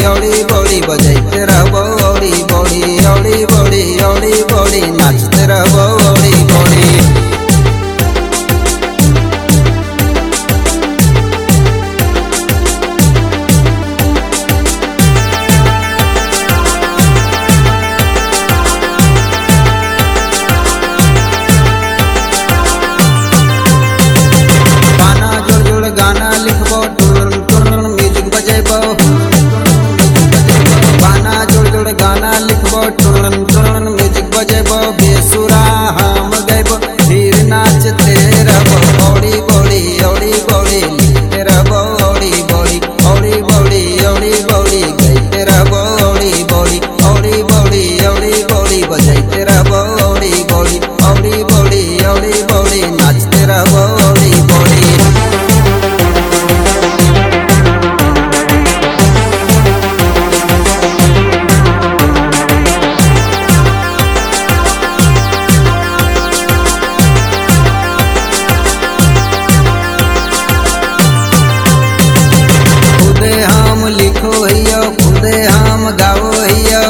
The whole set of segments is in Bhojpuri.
औड़ी बौड़ी बजाते रहबो औड़ी बौड़ी औड़ी बौड़ी औड़ी बौड़ी नाचते रहबो औड़ी बौड़ी। गाना लिखबो टुन टुन म्यूजिक बजेबो, गाना जोड़ जोड़ गाना लिखबो टुन टुन म्यूजिक बजेबो, बेसुरा हम गैबो फिर नाचते रहबो औड़ी बौड़ी औड़ी बौड़ी लिखते रहबो औड़ी बौड़ी औड़ी बौड़ी औड़ी बौड़ी गैते रहबो औड़ी बौड़ी औड़ी बौड़ी औड़ी बौड़ी बजाते रहबो औड़ी बौड़ी औड़ी बौड़ी औड़ी बौड़ी नाचते रहबो औड़ी बौड़ी। लिखो हियो खुदे हम गाओ हियो,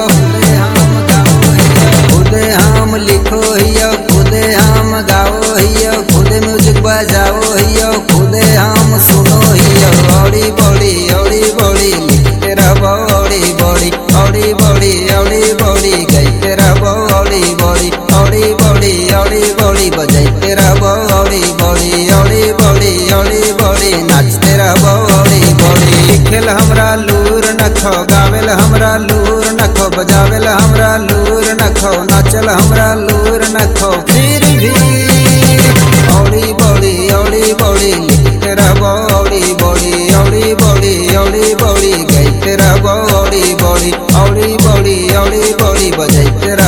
खुदे हम लिखो हियो खुदे हम गाओ हियो, खुदे म्यूजिक बजाओ हियो खुदे हम सुनो हियो औड़ी बौड़ी औड़ी बौड़ी लिखते रहबो औड़ी बौड़ी औड़ी बौड़ी औड़ी बौड़ी गाइते रहबो औड़ी बौड़ी औड़ी बौड़ी औड़ी बौड़ी बजाते रहबो औड़ी बौड़ी औड़ी बौड़ी औड़ी बौड़ी नाचते रहबो औड़ी बौड़ी। लिखेल हमरा लूर नखो गावेल हमरा लूर नखो बजावेल हमरा लूर नखो नाचल हमरा लूर नखो फिर भी औड़ी बौड़ी औड़ी बौड़ी लिखते रहबो औड़ी बौड़ी औड़ी बौड़ी औड़ी बौड़ी गाइते रहबो औड़ी बौड़ी औड़ी बौड़ी औड़ी बौड़ी बजाते